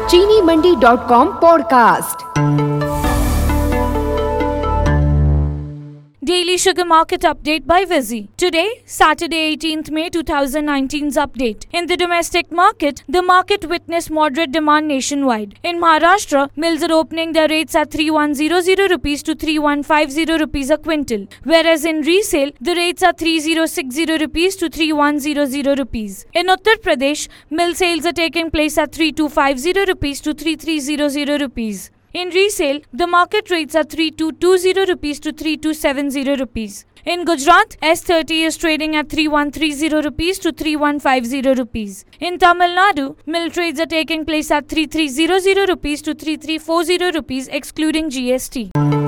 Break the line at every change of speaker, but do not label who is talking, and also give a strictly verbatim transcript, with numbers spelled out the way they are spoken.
चीनी Mandi dot com podcast.
Daily Sugar Market Update by Vizzy. Today, Saturday eighteenth May twenty nineteen's update. In the domestic market, the market witnessed moderate demand nationwide. In Maharashtra, mills are opening their rates at thirty-one hundred rupees to thirty-one fifty rupees a quintal, whereas in resale, the rates are thirty sixty rupees to thirty-one hundred rupees. In Uttar Pradesh, mill sales are taking place at thirty-two fifty rupees to thirty-three hundred rupees. In resale, the market rates are thirty-two twenty rupees to thirty-two seventy rupees. In Gujarat, S thirty is trading at thirty-one thirty rupees to thirty-one fifty rupees. In Tamil Nadu, mill trades are taking place at thirty-three hundred rupees to thirty-three forty rupees excluding G S T.